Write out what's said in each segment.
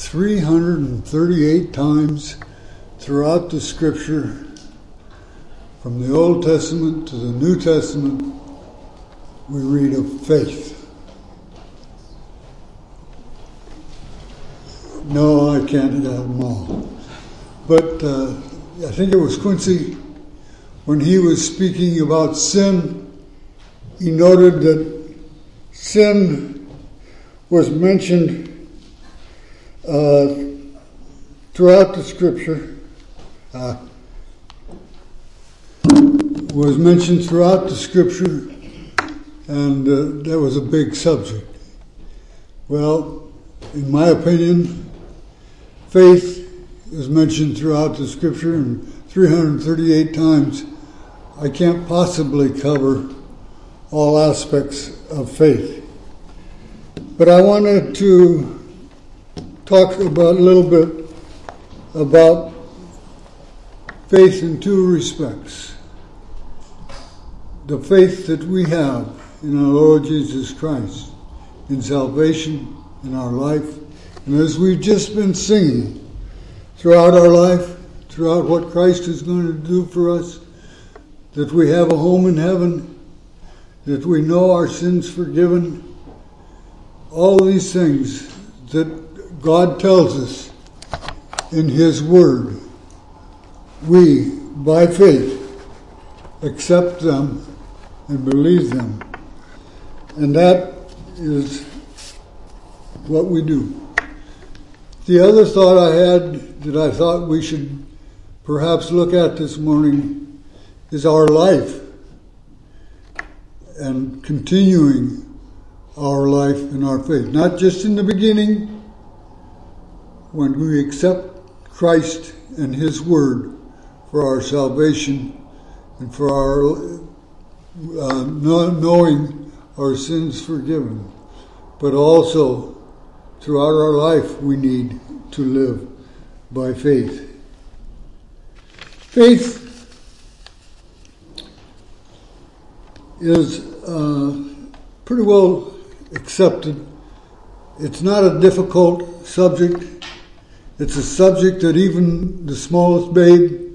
338 times throughout the Scripture, from the Old Testament to the New Testament, we read of faith. No, I can't have them all. But I think it was Quincy, when he was speaking about sin, he noted that sin was mentioned throughout the Scripture, and that was a big subject. Well, in my opinion, faith is mentioned throughout the Scripture, and 338 times. I can't possibly cover all aspects of faith. But I wanted to talk about a little bit about faith in two respects. The faith that we have in our Lord Jesus Christ, in salvation, in our life, and as we've just been singing throughout our life, throughout what Christ is going to do for us, that we have a home in heaven, that we know our sins forgiven, all these things that God tells us in His Word, we, by faith, accept them and believe them. And that is what we do. The other thought I had that I thought we should perhaps look at this morning is our life and continuing our life in our faith. Not just in the beginning, when we accept Christ and His Word for our salvation and for our knowing our sins forgiven, but also throughout our life we need to live by faith. Faith is pretty well accepted. It's not a difficult subject. It's a subject that even the smallest babe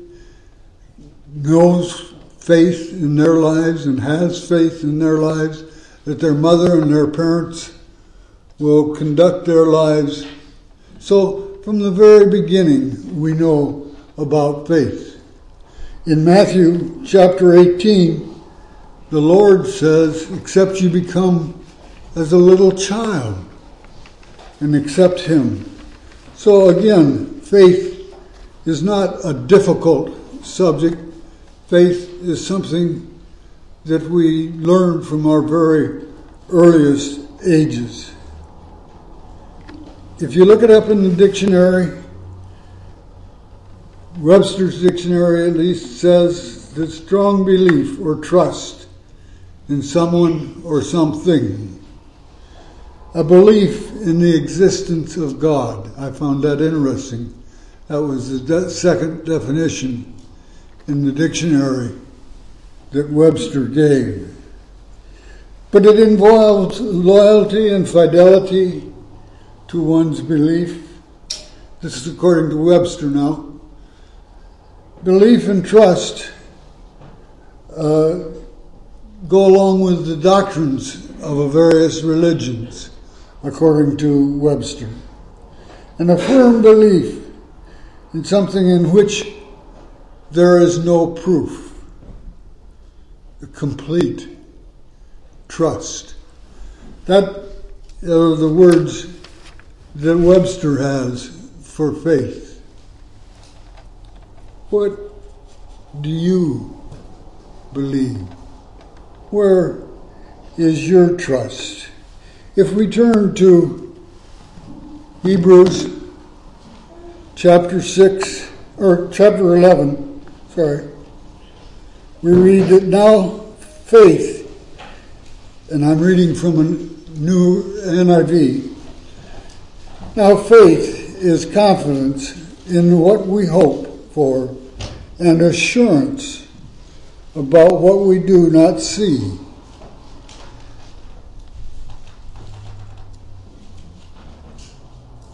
knows faith in their lives and has faith in their lives, that their mother and their parents will conduct their lives. So from the very beginning, we know about faith. In Matthew chapter 18, the Lord says, except you become as a little child and accept Him. So again, faith is not a difficult subject. Faith is something that we learn from our very earliest ages. If you look it up in the dictionary, Webster's dictionary at least says that strong belief or trust in someone or something. A belief in the existence of God. I found that interesting. That was the second definition in the dictionary that Webster gave. But it involves loyalty and fidelity to one's belief. This is according to Webster now. Belief and trust go along with the doctrines of various religions, according to Webster. And a firm belief in something in which there is no proof. A complete trust. That are the words that Webster has for faith. What do you believe? Where is your trust? If we turn to Hebrews chapter 11, we read that now faith, and I'm reading from a new NIV, now faith is confidence in what we hope for and assurance about what we do not see.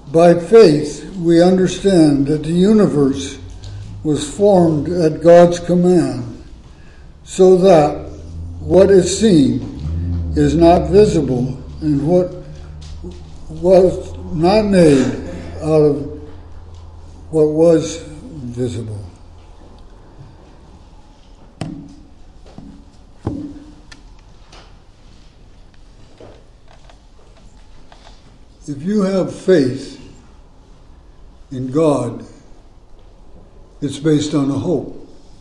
By faith, we understand that the universe was formed at God's command, so that what is seen is not visible, and what was not made out of what was visible. If you have faith in God, it's based on a hope.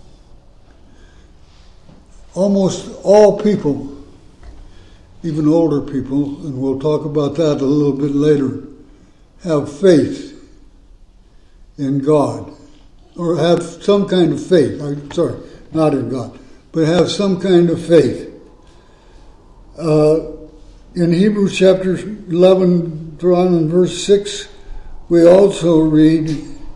Almost all people, even older people, and we'll talk about that a little bit later, have faith in God, or have some kind of faith. Not in God, but have some kind of faith. In Hebrews chapter 11, around in verse 6, we also read,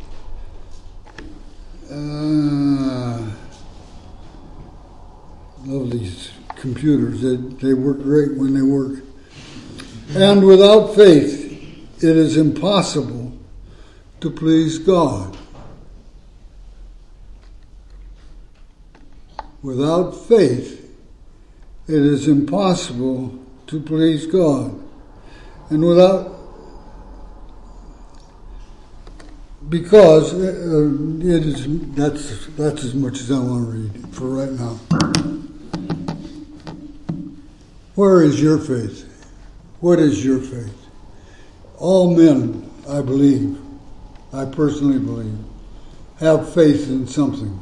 love these computers, they work great when they work. And without faith, it is impossible to please God. Without faith, it is impossible to please God. And because it is, that's as much as I want to read for right now. Where is your faith? What is your faith? All men, I believe, I personally believe, have faith in something.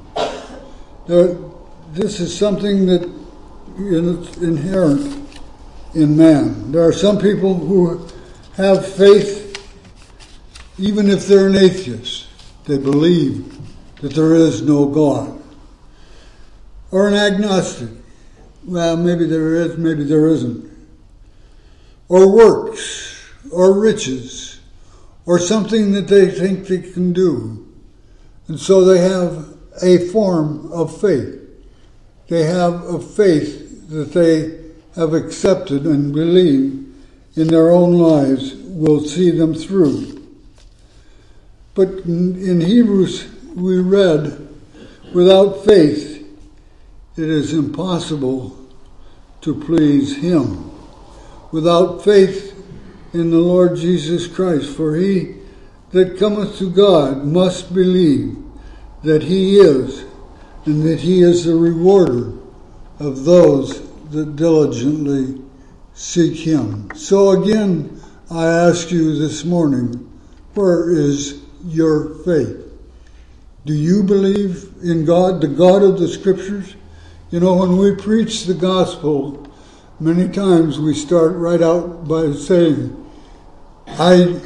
This is something that is inherent in man. There are some people who have faith even if they're an atheist. They believe that there is no God. Or an agnostic. Well, maybe there is, maybe there isn't. Or works, or riches, or something that they think they can do. And so they have a form of faith. They have a faith that they have accepted and believe in their own lives will see them through. But in Hebrews we read, without faith it is impossible to please Him. Without faith in the Lord Jesus Christ, for he that cometh to God must believe that He is, and that He is the rewarder of those that diligently seek Him. So again, I ask you this morning, where is your faith? Do you believe in God, the God of the Scriptures? You know, when we preach the gospel, many times we start right out by saying, I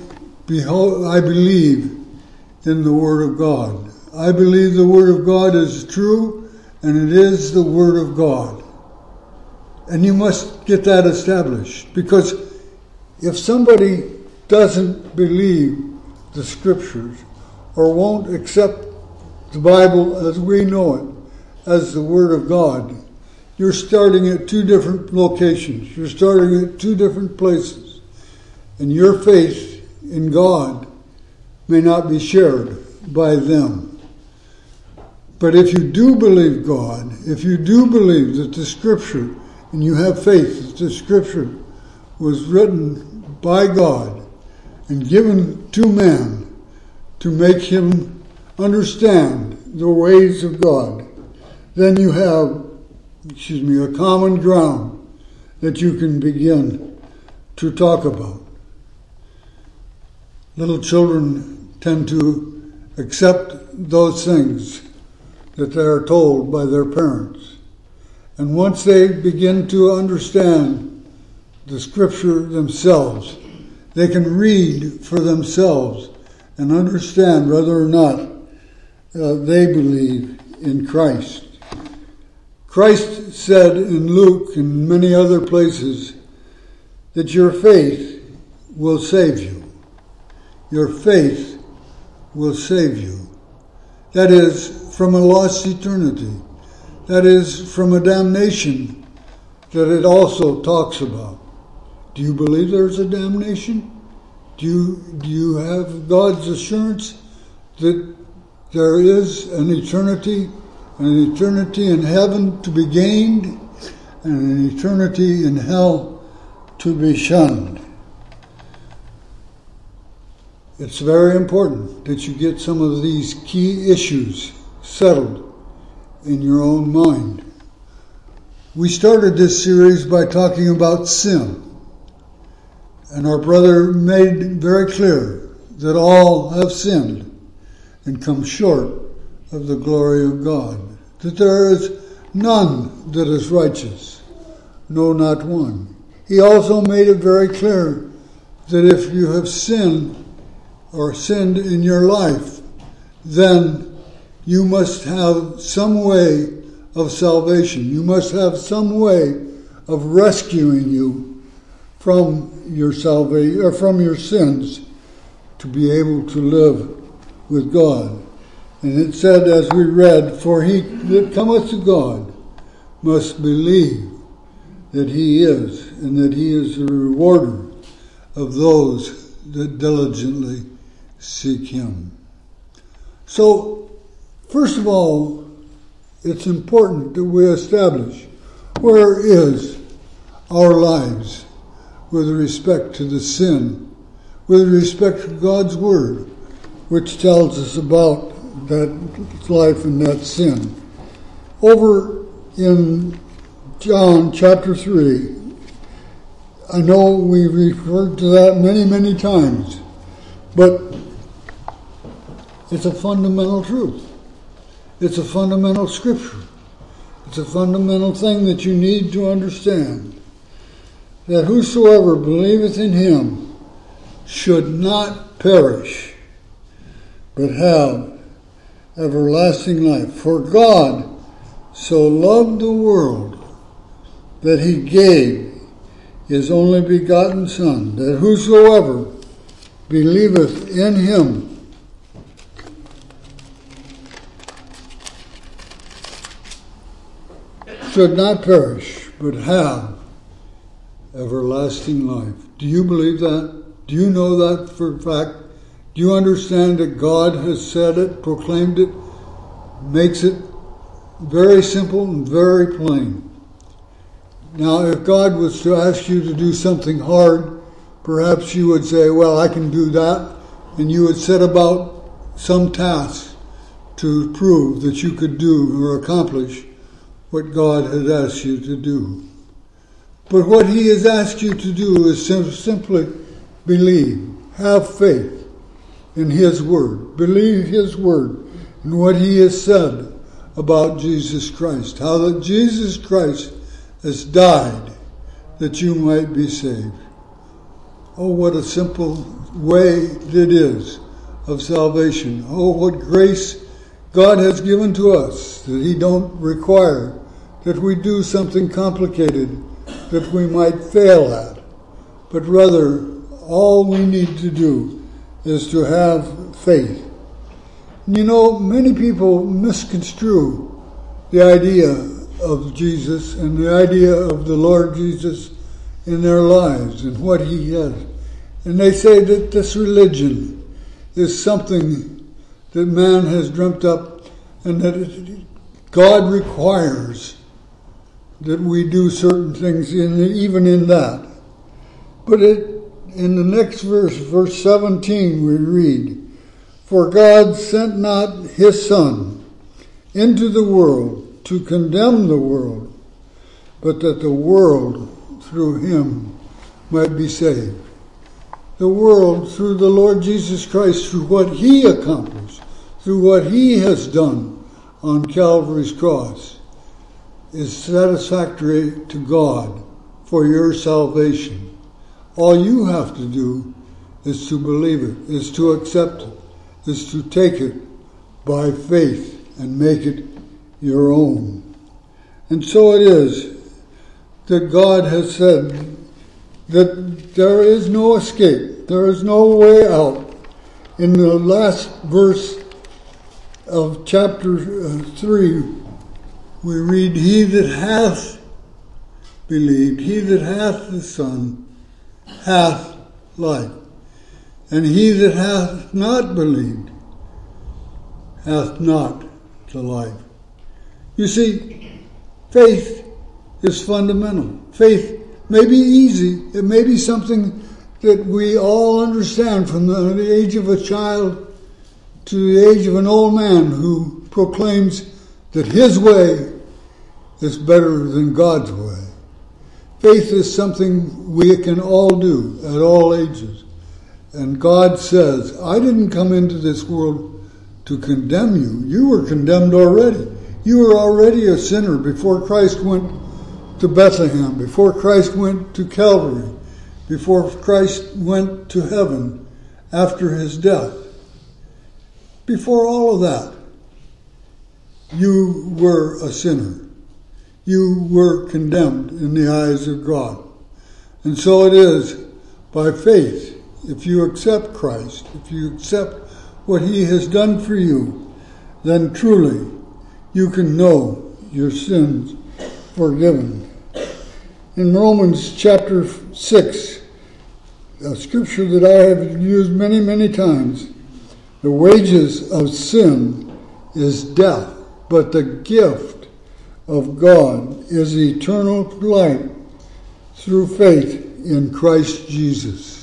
believe in the Word of God. I believe the Word of God is true, and it is the Word of God. And you must get that established, because if somebody doesn't believe the Scriptures or won't accept the Bible as we know it, as the Word of God, you're starting at two different locations. You're starting at two different places. And your faith in God may not be shared by them. But if you do believe God, if you do believe that the Scripture, and you have faith that the Scripture was written by God and given to man to make him understand the ways of God, then you have, a common ground that you can begin to talk about. Little children tend to accept those things that they are told by their parents. And once they begin to understand the Scripture themselves, they can read for themselves and understand whether or not they believe in Christ. Christ said in Luke and many other places that your faith will save you. Your faith will save you. That is, from a lost eternity. That is, from a damnation that it also talks about. Do you believe there's a damnation? Do you have God's assurance that there is an eternity in heaven to be gained, and an eternity in hell to be shunned? It's very important that you get some of these key issues settled in your own mind. We started this series by talking about sin. And our brother made very clear that all have sinned and come short of the glory of God. That there is none that is righteous, no, not one. He also made it very clear that if you have sinned or sinned in your life, then you must have some way of salvation. You must have some way of rescuing you from your salvation or from your sins to be able to live with God. And it said, as we read, for he that cometh to God must believe that he is, and that he is the rewarder of those that diligently seek him. So, first of all, it's important that we establish where is our lives with respect to the sin, with respect to God's Word, which tells us about that life and that sin. Over in John chapter 3, I know we referred to that many, many times, but it's a fundamental truth. It's a fundamental scripture. It's a fundamental thing that you need to understand. That whosoever believeth in him should not perish, but have everlasting life. For God so loved the world that he gave his only begotten Son, that whosoever believeth in him should not perish, but have everlasting life. Do you believe that? Do you know that for a fact? Do you understand that God has said it, proclaimed it, makes it very simple and very plain? Now, if God was to ask you to do something hard, perhaps you would say, well, I can do that, and you would set about some task to prove that you could do or accomplish what God had asked you to do. But what he has asked you to do is simply believe, have faith in his word, believe his word and what he has said about Jesus Christ, how that Jesus Christ has died that you might be saved. Oh, what a simple way it is of salvation. Oh, what grace God has given to us, that he don't require that we do something complicated that we might fail at, but rather all we need to do is to have faith. You know, many people misconstrue the idea of Jesus and the idea of the Lord Jesus in their lives and what he has. And they say that this religion is something that man has dreamt up and that God requires that we do certain things even in that. But in the next verse, verse 17, we read, for God sent not his Son into the world to condemn the world, but that the world through him might be saved. The world through the Lord Jesus Christ, through what he accomplished, through what he has done on Calvary's cross, is satisfactory to God for your salvation. All you have to do is to believe it, is to accept it, is to take it by faith and make it your own. And so it is that God has said that there is no escape, there is no way out. In the last verse of chapter 3, we read, he that hath believed, he that hath the Son, hath life. And he that hath not believed hath not the life. You see, faith is fundamental. Faith may be easy. It may be something that we all understand from the age of a child to the age of an old man who proclaims that his way is better than God's way. Faith is something we can all do at all ages. And God says, I didn't come into this world to condemn you. You were condemned already. You were already a sinner before Christ went to Bethlehem, before Christ went to Calvary, before Christ went to heaven after his death. Before all of that, you were a sinner. You were condemned in the eyes of God. And so it is by faith. If you accept Christ, if you accept what he has done for you, then truly you can know your sins forgiven. In Romans chapter 6, a scripture that I have used many, many times, the wages of sin is death, but the gift of God is eternal life through faith in Christ Jesus.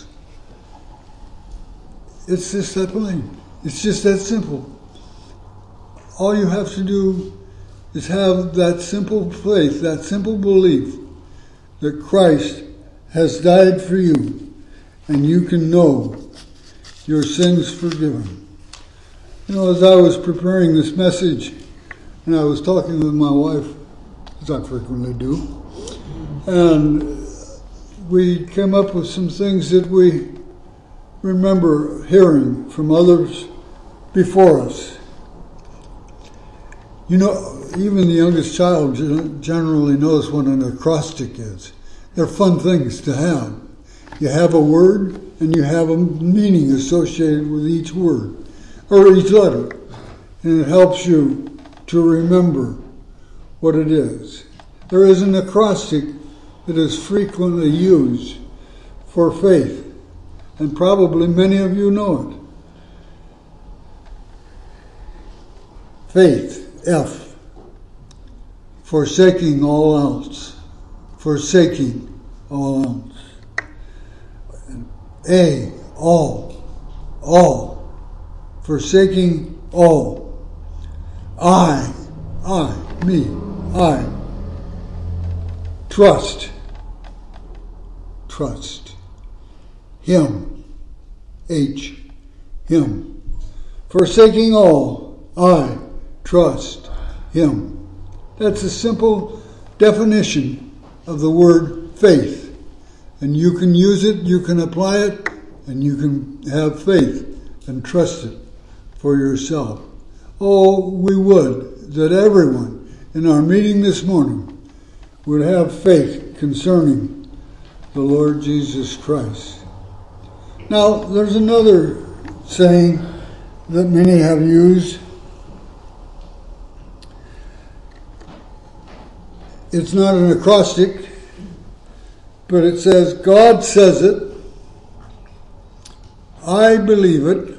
It's just that plain. It's just that simple. All you have to do is have that simple faith, that simple belief that Christ has died for you, and you can know your sins forgiven. You know, as I was preparing this message, and I was talking with my wife, as I frequently do, and we came up with some things that we remember hearing from others before us. You know, even the youngest child generally knows what an acrostic is. They're fun things to have. You have a word and you have a meaning associated with each word or each letter. And it helps you to remember what it is. There is an acrostic that is frequently used for faith. And probably many of you know it. Faith, F. Forsaking all else. Forsaking all else. A. All. All. Forsaking all. I. Me. I. Trust. Trust. Him. H. Him. Forsaking all, I trust him. That's a simple definition of the word faith. And you can use it, you can apply it, and you can have faith and trust it for yourself. Oh, we would that everyone in our meeting this morning would have faith concerning the Lord Jesus Christ. Now, there's another saying that many have used. It's not an acrostic, but it says, God says it, I believe it,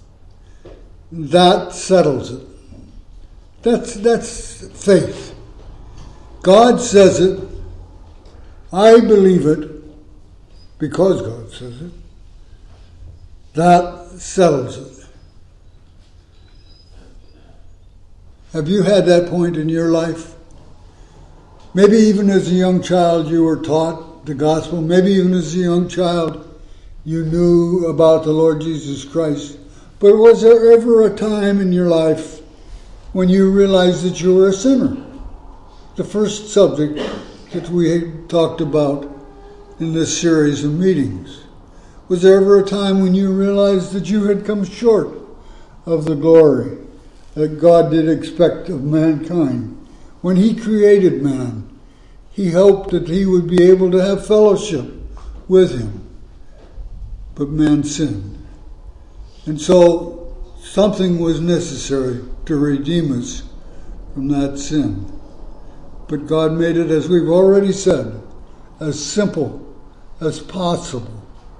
that settles it. That's faith. God says it, I believe it, because God says it. That settles it. Have you had that point in your life? Maybe even as a young child you were taught the gospel. Maybe even as a young child you knew about the Lord Jesus Christ. But was there ever a time in your life when you realized that you were a sinner? The first subject that we talked about in this series of meetings. Was there ever a time when you realized that you had come short of the glory that God did expect of mankind? When he created man, he hoped that he would be able to have fellowship with him. But man sinned. And so something was necessary to redeem us from that sin. But God made it, as we've already said, as simple as possible.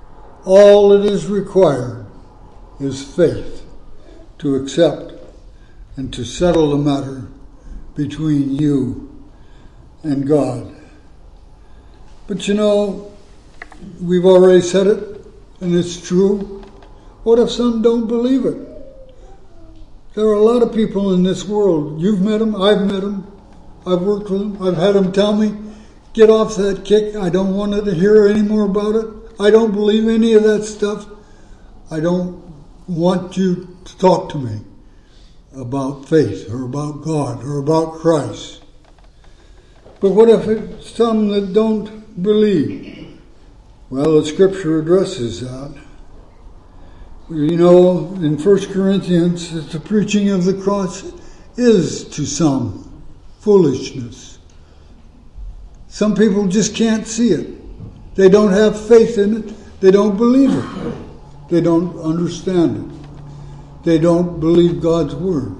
all that is required is faith to accept and to settle the matter between you and God. But you know, we've already said it, and it's true. What if some don't believe it? There are a lot of people in this world. You've met them, I've met them, I've worked with them, I've had them tell me, get off that kick, I don't want to hear any more about it. I don't believe any of that stuff. I don't want you to talk to me about faith or about God or about Christ. But what if it's some that don't believe? Well, the Scripture addresses that. You know, in 1 Corinthians, that the preaching of the cross is to some foolishness. Some people just can't see it. They don't have faith in it. They don't believe it. They don't understand it. They don't believe God's Word.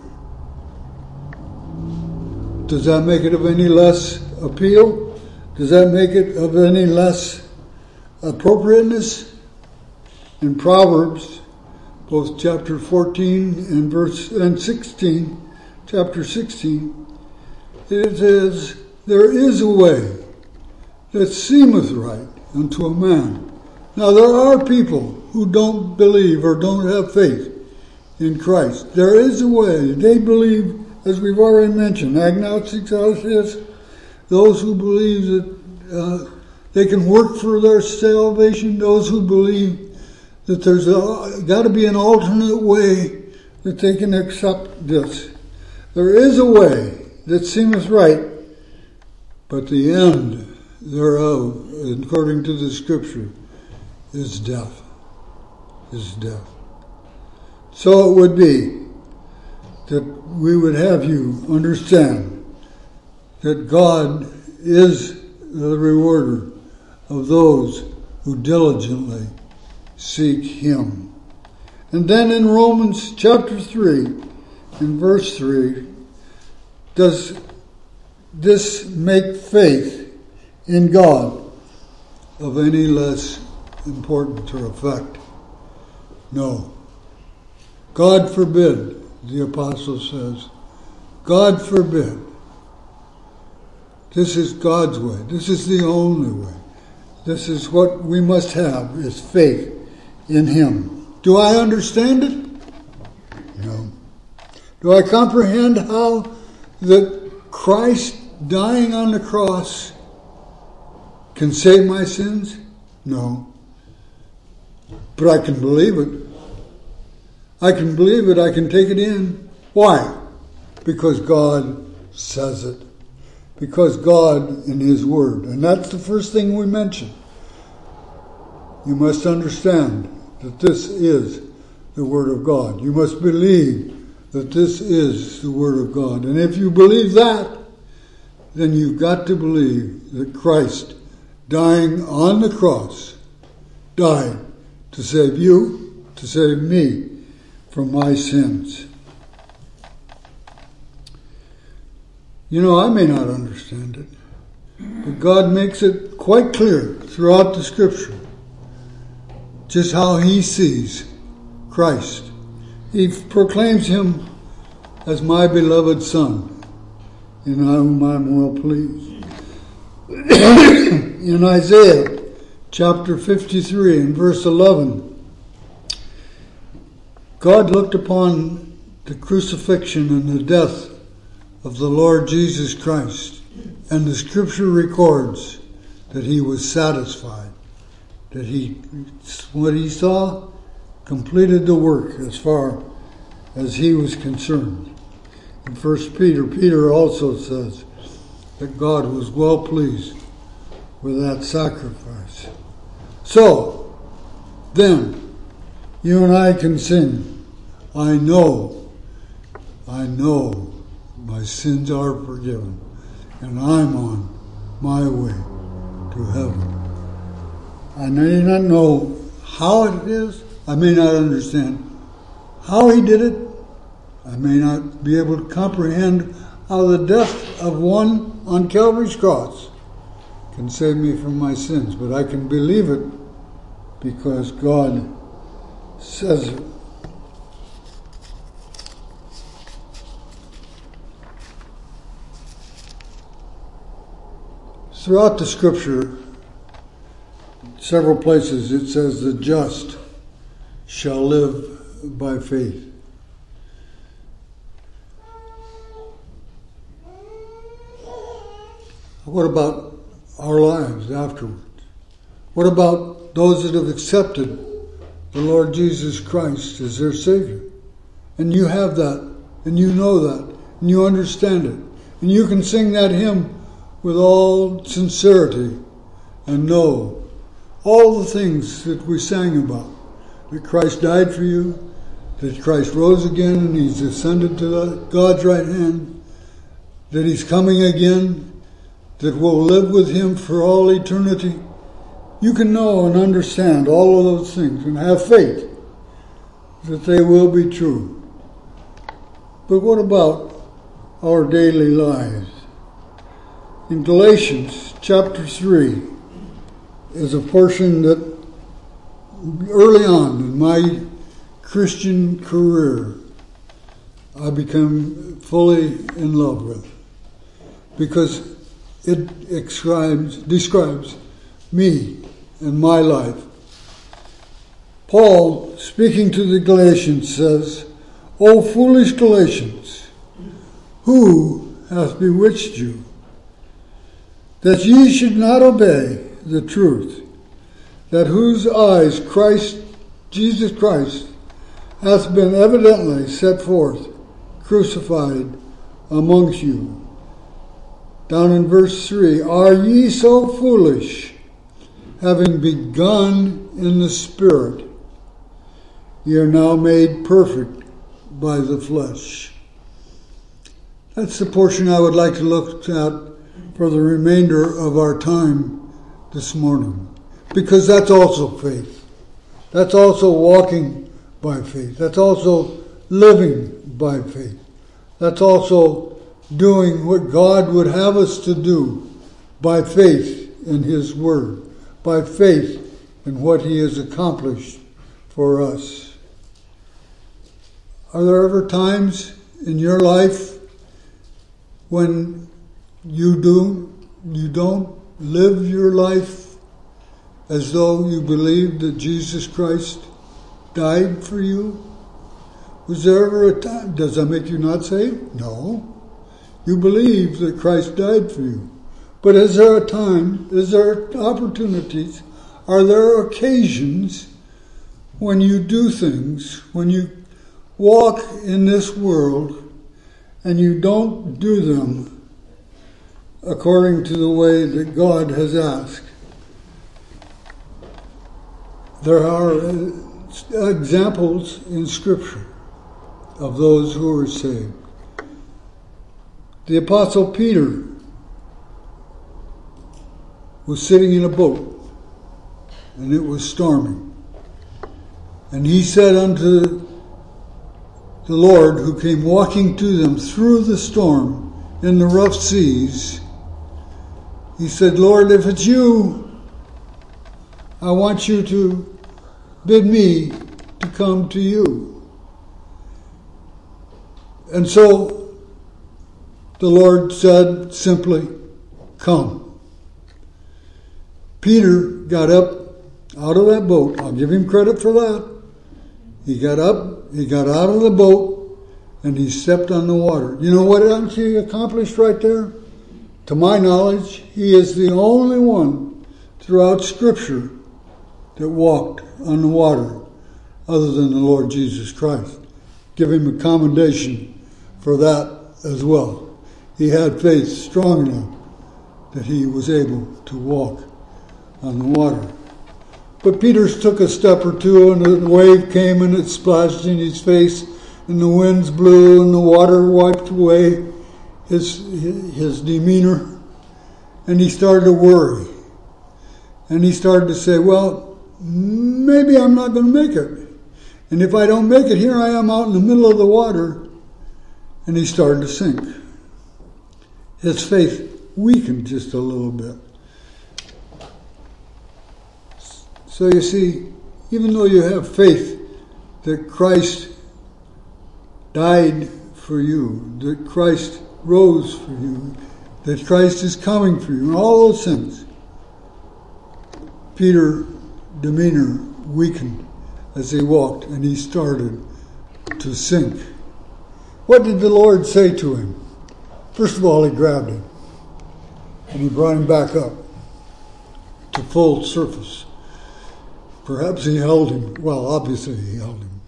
Does that make it of any less appeal? Does that make it of any less appropriateness? In Proverbs, both chapter 14 and 16, chapter 16, it says, there is a way that seemeth right unto a man. Now there are people who don't believe or don't have faith in Christ. There is a way. They believe, as we've already mentioned, agnostics, atheists, those who believe that they can work for their salvation, those who believe that there's got to be an alternate way that they can accept this. There is a way that seemeth right, but the end thereof, according to the Scripture, is death. Is death. So it would be that we would have you understand that God is the rewarder of those who diligently seek Him. And then in Romans chapter 3, in verse 3, does this make faith in God of any less importance or effect? No. God forbid, the apostle says. God forbid. This is God's way. This is the only way. This is what we must have, is faith in Him. Do I understand it? No. Do I comprehend how that Christ dying on the cross can save my sins? No. But I can believe it. I can believe it. I can take it in. Why? Because God says it. Because God in His Word. And that's the first thing we mention. You must understand that this is the Word of God. You must believe that this is the Word of God. And if you believe that, then you've got to believe that Christ, dying on the cross, died to save you, to save me from my sins. You know, I may not understand it, but God makes it quite clear throughout the Scripture just how He sees Christ. He proclaims Him as my beloved Son, in whom I am well pleased. In Isaiah chapter 53 and verse 11, God looked upon the crucifixion and the death of the Lord Jesus Christ, and the Scripture records that He was satisfied, that what He saw completed the work as far as He was concerned. In 1 Peter also says that God was well pleased with that sacrifice. So, then, you and I can sing, I know my sins are forgiven, and I'm on my way to heaven. I may not know how it is. I may not understand how He did it. I may not be able to comprehend how the death of one on Calvary's cross can save me from my sins, but I can believe it because God says it. Throughout the Scripture, several places it says the just shall live by faith. What about our lives afterwards? What about those that have accepted the Lord Jesus Christ as their Savior? And you have that, and you know that, and you understand it, and you can sing that hymn with all sincerity and know all the things that we sang about. That Christ died for you, that Christ rose again and He's ascended to God's right hand, that He's coming again, that we'll live with Him for all eternity. You can know and understand all of those things and have faith that they will be true. But what about our daily lives? In Galatians chapter 3 is a portion that early on in my Christian career I became fully in love with, because it describes me and my life. Paul, speaking to the Galatians, says, "O foolish Galatians, who hath bewitched you, that ye should not obey the truth, that whose eyes Jesus Christ hath been evidently set forth, crucified amongst you." Down in verse 3, "Are ye so foolish, having begun in the Spirit, ye are now made perfect by the flesh." That's the portion I would like to look at for the remainder of our time this morning. Because that's also faith. That's also walking by faith. That's also living by faith. That's also doing what God would have us to do by faith in His Word, by faith in what He has accomplished for us. Are there ever times in your life when you don't live your life as though you believed that Jesus Christ died for you? Was there ever a time? Does that make you not saved? No. You believe that Christ died for you. But is there a time, is there opportunities, are there occasions when you do things, when you walk in this world and you don't do them according to the way that God has asked? There are examples in Scripture of those who were saved. The Apostle Peter was sitting in a boat, and it was storming. And he said unto the Lord, who came walking to them through the storm in the rough seas, he said, "Lord, if it's you, I want you to bid me to come to you." And so the Lord said simply, "Come." Peter got up out of that boat. I'll give him credit for that. He got up, he got out of the boat, and he stepped on the water. You know what else he accomplished right there? To my knowledge, he is the only one throughout Scripture that walked on the water other than the Lord Jesus Christ. Give him a commendation for that as well. He had faith strong enough that he was able to walk on the water. But Peter took a step or two, and a wave came and it splashed in his face, and the winds blew and the water wiped away his demeanor, and he started to worry. And he started to say, well, maybe I'm not going to make it. And if I don't make it, here I am out in the middle of the water. And he started to sink. His faith weakened just a little bit. So you see, even though you have faith that Christ died for you, that Christ rose for you, that Christ is coming for you, and all those things, Peter's demeanor weakened as he walked, and he started to sink. What did the Lord say to him? First of all, he grabbed him, and he brought him back up to full surface. Perhaps he held him. Well, obviously he held him.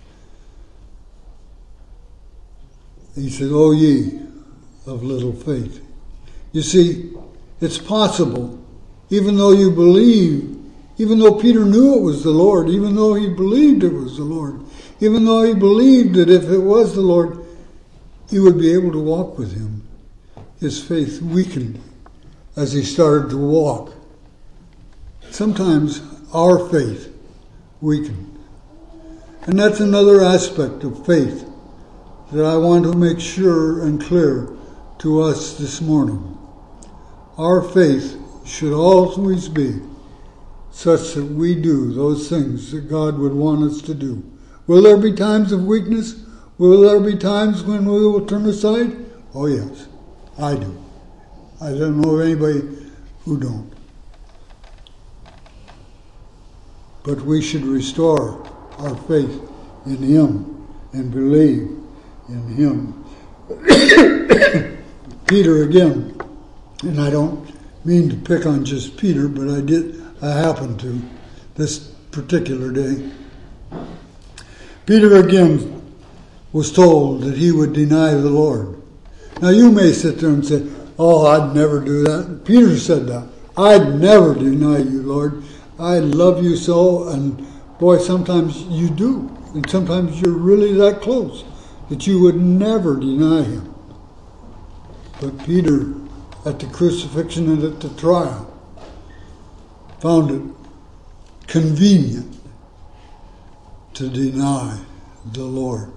He said, "O ye of little faith." You see, it's possible, even though you believe, even though Peter knew it was the Lord, even though he believed it was the Lord, even though he believed that if it was the Lord, he would be able to walk with him, his faith weakened as he started to walk. Sometimes our faith weakened. And that's another aspect of faith that I want to make sure and clear to us this morning. Our faith should always be such that we do those things that God would want us to do. Will there be times of weakness? Will there be times when we will turn aside? Oh yes, I do. I don't know of anybody who don't. But we should restore our faith in Him and believe in Him. Peter again, and I don't mean to pick on just Peter, but I happened to this particular day. Peter again was told that he would deny the Lord. Now you may sit there and say, "Oh, I'd never do that." Peter said that. "I'd never deny you, Lord. I love you so." And boy, sometimes you do. And sometimes you're really that close that you would never deny Him. But Peter, at the crucifixion and at the trial, found it convenient to deny the Lord.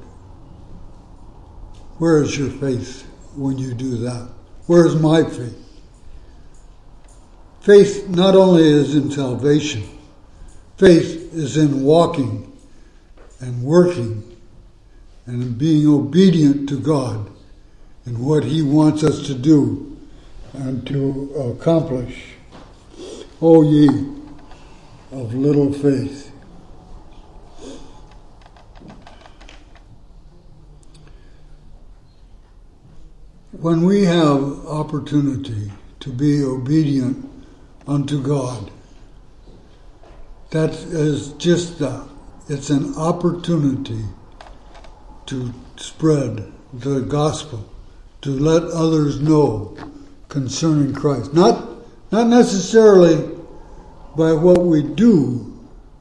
Where is your faith when you do that? Where is my faith? Faith not only is in salvation, faith is in walking and working and in being obedient to God in what He wants us to do and to accomplish. O ye of little faith. When we have opportunity to be obedient unto God, that is just that. It's an opportunity to spread the gospel, to let others know concerning Christ. Not necessarily by what we do,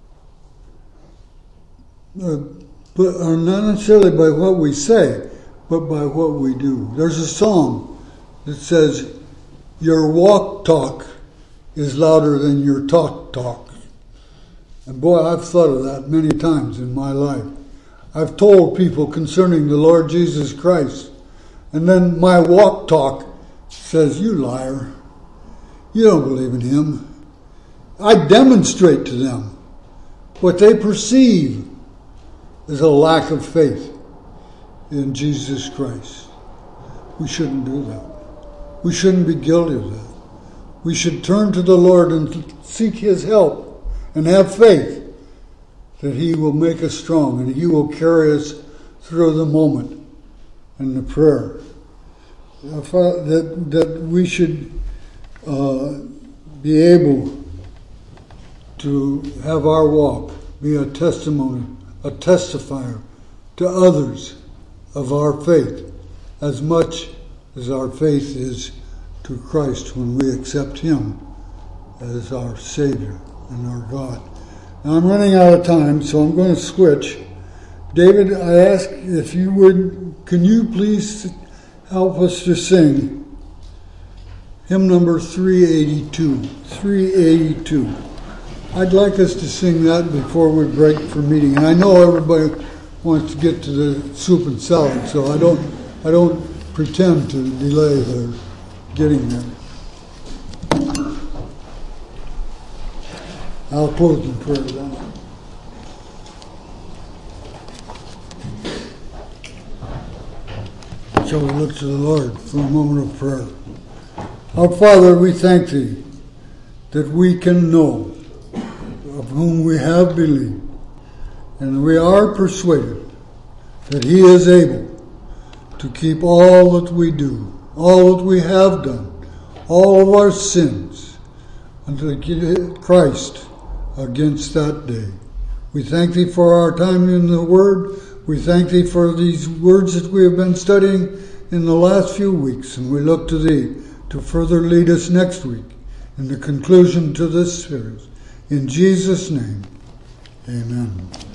or not necessarily by what we say, but by what we do. There's a song that says, "Your walk talk is louder than your talk." And boy, I've thought of that many times in my life. I've told people concerning the Lord Jesus Christ, and then my walk talk says, "You liar. You don't believe in Him." I demonstrate to them what they perceive as a lack of faith in Jesus Christ. We shouldn't do that. We shouldn't be guilty of that. We should turn to the Lord and seek His help and have faith that He will make us strong and He will carry us through the moment and the prayer. That we should be able to have our walk be a testimony, a testifier to others of our faith, as much as our faith is to Christ when we accept Him as our Savior and our God. Now I'm running out of time, so I'm going to switch. David, I ask if you would, can you please help us to sing hymn number 382. 382. I'd like us to sing that before we break for meeting. And I know everybody wants to get to the soup and salad, so I don't pretend to delay their getting there. I'll close in prayer then. Shall we look to the Lord for a moment of prayer? Our Father, we thank Thee that we can know of whom we have believed, and we are persuaded that He is able to keep all that we do, all that we have done, all of our sins, unto Christ against that day. We thank Thee for our time in the Word. We thank Thee for these words that we have been studying in the last few weeks, and we look to Thee to further lead us next week in the conclusion to this series. In Jesus' name, amen.